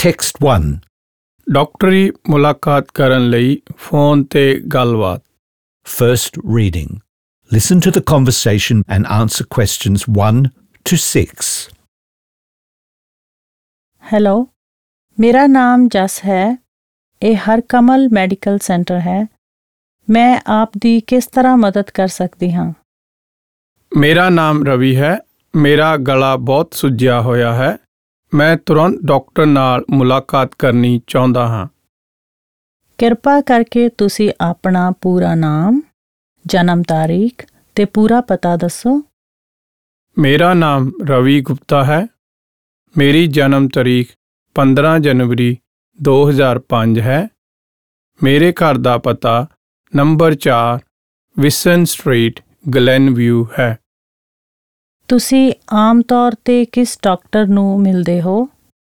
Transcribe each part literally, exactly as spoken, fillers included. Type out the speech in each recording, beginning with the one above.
Text one. ਡਾਕਟਰੀ ਮੁਲਾਕਾਤ ਕਰਨ ਲਈ ਫੋਨ ਤੇ ਗੱਲਬਾਤ। First reading. Listen to the conversation and answer questions one to six. Hello, ਮੇਰਾ ਨਾਮ ਜਸ ਹੈ। ਇਹ ਹਰਕਮਲ ਮੈਡੀਕਲ ਸੈਂਟਰ ਹੈ। ਮੈਂ ਆਪ ਦੀ ਕਿਸ ਤਰ੍ਹਾਂ ਮਦਦ ਕਰ ਸਕਦੀ ਹਾਂ? ਮੇਰਾ ਨਾਮ ਰਵੀ ਹੈ। ਮੇਰਾ ਗਲਾ ਬਹੁਤ ਸੁੱਜਿਆ ਹੋਇਆ ਹੈ। ਮੈਂ ਤੁਰੰਤ ਡਾਕਟਰ ਨਾਲ ਮੁਲਾਕਾਤ ਕਰਨੀ ਚਾਹੁੰਦਾ ਹਾਂ। ਕਿਰਪਾ ਕਰਕੇ ਤੁਸੀਂ ਆਪਣਾ ਪੂਰਾ ਨਾਮ, ਜਨਮ ਤਾਰੀਖ ਤੇ ਪੂਰਾ ਪਤਾ ਦੱਸੋ। ਮੇਰਾ ਨਾਮ ਰਵੀ ਗੁਪਤਾ ਹੈ। ਮੇਰੀ ਜਨਮ ਤਾਰੀਖ ਪੰਦਰਾਂ ਜਨਵਰੀ ਦੋ ਹਜ਼ਾਰ ਪੰਜ ਹੈ। ਮੇਰੇ ਘਰ ਦਾ ਪਤਾ ਨੰਬਰ ਚਾਰ ਵਿਸਨ ਸਟਰੀਟ, ਗਲੈਨਵਿਊ ਹੈ। ਤੁਸੀਂ ਆਮ ਤੌਰ ਤੇ ਕਿਸ ਡਾਕਟਰ ਨੂੰ ਮਿਲਦੇ ਹੋ?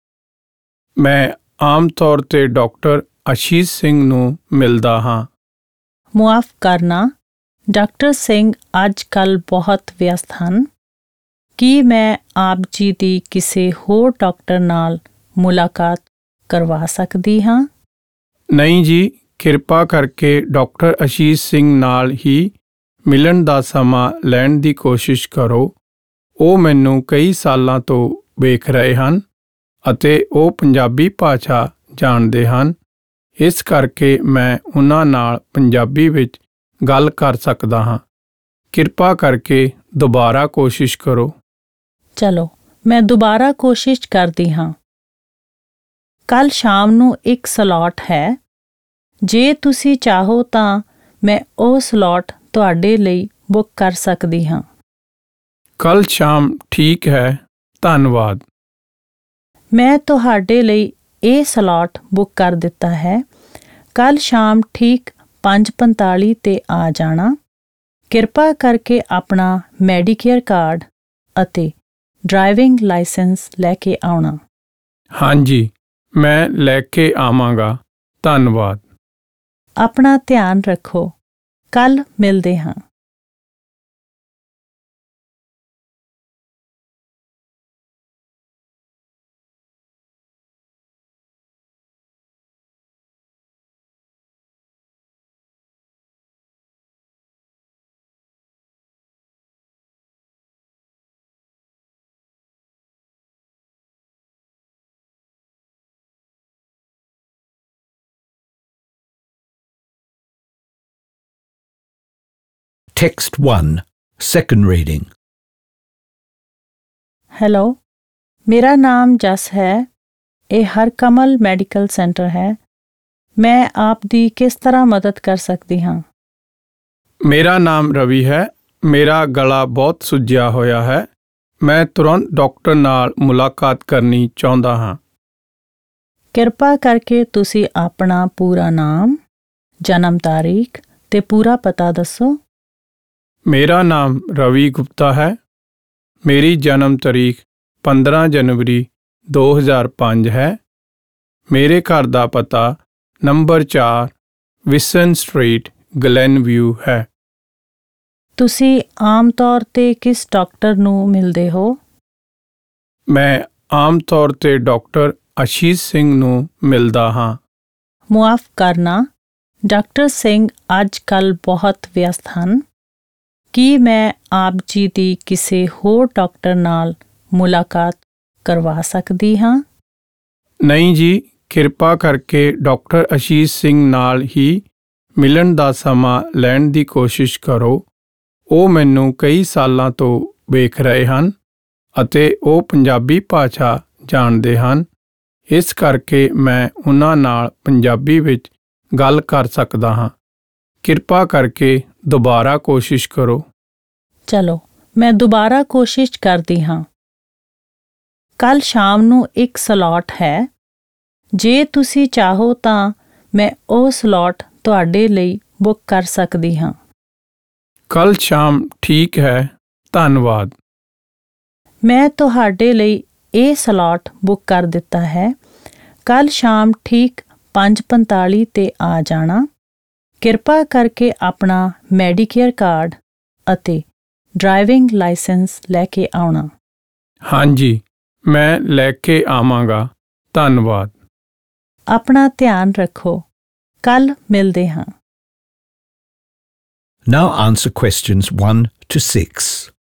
ਮੈਂ ਆਮ ਤੌਰ ਤੇ ਡਾਕਟਰ ਆਸ਼ੀਸ਼ ਸਿੰਘ ਨੂੰ ਮਿਲਦਾ ਹਾਂ। ਮੁਆਫ਼ ਕਰਨਾ, ਡਾਕਟਰ ਸਿੰਘ ਅੱਜ ਕੱਲ੍ਹ ਬਹੁਤ ਵਿਅਸਤ ਹਨ। ਕੀ ਮੈਂ ਆਪ ਜੀ ਦੀ ਕਿਸੇ ਹੋਰ ਡਾਕਟਰ ਨਾਲ ਮੁਲਾਕਾਤ ਕਰਵਾ ਸਕਦੀ ਹਾਂ? ਨਹੀਂ ਜੀ, ਕਿਰਪਾ ਕਰਕੇ ਡਾਕਟਰ ਆਸ਼ੀਸ਼ ਸਿੰਘ ਨਾਲ ਹੀ ਮਿਲਣ ਦਾ ਸਮਾਂ ਲੈਣ ਦੀ ਕੋਸ਼ਿਸ਼ ਕਰੋ। ਉਹ ਮੈਨੂੰ ਕਈ ਸਾਲਾਂ ਤੋਂ ਵੇਖ ਰਹੇ ਹਨ ਅਤੇ ਉਹ ਪੰਜਾਬੀ ਭਾਸ਼ਾ ਜਾਣਦੇ ਹਨ। ਇਸ ਕਰਕੇ ਮੈਂ ਉਹਨਾਂ ਨਾਲ ਪੰਜਾਬੀ ਵਿੱਚ ਗੱਲ ਕਰ ਸਕਦਾ ਹਾਂ। ਕਿਰਪਾ ਕਰਕੇ ਦੁਬਾਰਾ ਕੋਸ਼ਿਸ਼ ਕਰੋ। ਚਲੋ, ਮੈਂ ਦੁਬਾਰਾ ਕੋਸ਼ਿਸ਼ ਕਰਦੀ ਹਾਂ। ਕੱਲ੍ਹ ਸ਼ਾਮ ਨੂੰ ਇੱਕ ਸਲਾਟ ਹੈ। ਜੇ ਤੁਸੀਂ ਚਾਹੋ ਤਾਂ ਮੈਂ ਉਹ ਸਲਾਟ ਤੁਹਾਡੇ ਲਈ ਬੁੱਕ ਕਰ ਸਕਦੀ ਹਾਂ। ਕੱਲ੍ਹ ਸ਼ਾਮ ਠੀਕ ਹੈ, ਧੰਨਵਾਦ। ਮੈਂ ਤੁਹਾਡੇ ਲਈ ਇਹ ਸਲਾਟ ਬੁੱਕ ਕਰ ਦਿੱਤਾ ਹੈ। ਕੱਲ੍ਹ ਸ਼ਾਮ ਠੀਕ ਪੰਜ ਪੰਤਾਲੀ 'ਤੇ ਆ ਜਾਣਾ। ਕਿਰਪਾ ਕਰਕੇ ਆਪਣਾ ਮੈਡੀਕੇਅਰ ਕਾਰਡ ਅਤੇ ਡਰਾਈਵਿੰਗ ਲਾਇਸੈਂਸ ਲੈ ਕੇ ਆਉਣਾ। ਹਾਂਜੀ, ਮੈਂ ਲੈ ਕੇ ਆਵਾਂਗਾ, ਧੰਨਵਾਦ। ਆਪਣਾ ਧਿਆਨ ਰੱਖੋ। ਕੱਲ੍ਹ ਮਿਲਦੇ ਹਾਂ। Text one. Second reading. Hello, ਮੇਰਾ ਨਾਮ ਜਸ ਹੈ। ਇਹ ਹਰਕਮਲ ਮੈਡੀਕਲ ਸੈਂਟਰ ਹੈ। ਮੈਂ ਆਪ ਦੀ ਕਿਸ ਤਰ੍ਹਾਂ ਮਦਦ ਕਰ ਸਕਦੀ ਹਾਂ? ਮੇਰਾ ਨਾਮ ਰਵੀ ਹੈ। ਮੇਰਾ ਗਲਾ ਬਹੁਤ ਸੁੱਜਿਆ ਹੋਇਆ ਹੈ। ਮੈਂ ਤੁਰੰਤ ਡਾਕਟਰ ਨਾਲ ਮੁਲਾਕਾਤ ਕਰਨੀ ਚਾਹੁੰਦਾ ਹਾਂ। ਕਿਰਪਾ ਕਰਕੇ ਤੁਸੀਂ ਆਪਣਾ ਪੂਰਾ ਨਾਮ, ਜਨਮ ਤਾਰੀਖ ਤੇ ਪੂਰਾ ਪਤਾ ਦੱਸੋ। ਮੇਰਾ ਨਾਮ ਰਵੀ ਗੁਪਤਾ ਹੈ। ਮੇਰੀ ਜਨਮ ਤਾਰੀਖ ਪੰਦਰਾਂ ਜਨਵਰੀ ਦੋ ਹਜ਼ਾਰ ਪੰਜ ਹੈ। ਮੇਰੇ ਘਰ ਦਾ ਪਤਾ ਨੰਬਰ ਚਾਰ ਵਿਸਨ ਸਟਰੀਟ, ਗਲੈਨਵਿਊ ਹੈ। ਤੁਸੀਂ ਆਮ ਤੌਰ ਤੇ ਕਿਸ ਡਾਕਟਰ ਨੂੰ ਮਿਲਦੇ ਹੋ? ਮੈਂ ਆਮ ਤੌਰ ਤੇ ਡਾਕਟਰ ਆਸ਼ੀਸ਼ ਸਿੰਘ ਨੂੰ ਮਿਲਦਾ ਹਾਂ। ਮੁਆਫ਼ ਕਰਨਾ, ਡਾਕਟਰ ਸਿੰਘ ਅੱਜ ਕੱਲ੍ਹ ਬਹੁਤ ਵਿਅਸਤ ਹਨ। ਕੀ ਮੈਂ ਆਪ ਜੀ ਦੀ ਕਿਸੇ ਹੋਰ ਡਾਕਟਰ ਨਾਲ ਮੁਲਾਕਾਤ ਕਰਵਾ ਸਕਦੀ ਹਾਂ? ਨਹੀਂ ਜੀ, ਕਿਰਪਾ ਕਰਕੇ ਡਾਕਟਰ ਆਸ਼ੀਸ਼ ਸਿੰਘ ਨਾਲ ਹੀ ਮਿਲਣ ਦਾ ਸਮਾਂ ਲੈਣ ਦੀ ਕੋਸ਼ਿਸ਼ ਕਰੋ। ਉਹ ਮੈਨੂੰ ਕਈ ਸਾਲਾਂ ਤੋਂ ਵੇਖ ਰਹੇ ਹਨ ਅਤੇ ਉਹ ਪੰਜਾਬੀ ਭਾਸ਼ਾ ਜਾਣਦੇ ਹਨ। ਇਸ ਕਰਕੇ ਮੈਂ ਉਹਨਾਂ ਨਾਲ ਪੰਜਾਬੀ ਵਿੱਚ ਗੱਲ ਕਰ ਸਕਦਾ ਹਾਂ। ਕਿਰਪਾ ਕਰਕੇ ਦੁਬਾਰਾ ਕੋਸ਼ਿਸ਼ ਕਰੋ। ਚਲੋ, ਮੈਂ ਦੁਬਾਰਾ ਕੋਸ਼ਿਸ਼ ਕਰਦੀ ਹਾਂ। ਕੱਲ੍ਹ ਸ਼ਾਮ ਨੂੰ ਇੱਕ ਸਲਾਟ ਹੈ। ਜੇ ਤੁਸੀਂ ਚਾਹੋ ਤਾਂ ਮੈਂ ਉਹ ਸਲਾਟ ਤੁਹਾਡੇ ਲਈ ਬੁੱਕ ਕਰ ਸਕਦੀ ਹਾਂ। ਕੱਲ੍ਹ ਸ਼ਾਮ ਠੀਕ ਹੈ, ਧੰਨਵਾਦ। ਮੈਂ ਤੁਹਾਡੇ ਲਈ ਇਹ ਸਲਾਟ ਬੁੱਕ ਕਰ ਦਿੱਤਾ ਹੈ। ਕੱਲ੍ਹ ਸ਼ਾਮ ਠੀਕ ਪੰਜ ਪੰਤਾਲੀ 'ਤੇ ਆ ਜਾਣਾ। ਕਿਰਪਾ ਕਰਕੇ ਆਪਣਾ ਮੈਡੀਕੇਅਰ ਕਾਰਡ ਅਤੇ ਡਰਾਈਵਿੰਗ ਲਾਇਸੈਂਸ ਲੈ ਕੇ ਆਉਣਾ। ਹਾਂਜੀ, ਮੈਂ ਲੈ ਕੇ ਆਵਾਂਗਾ, ਧੰਨਵਾਦ। ਆਪਣਾ ਧਿਆਨ ਰੱਖੋ। ਕੱਲ ਮਿਲਦੇ ਹਾਂ। Now answer questions one to six.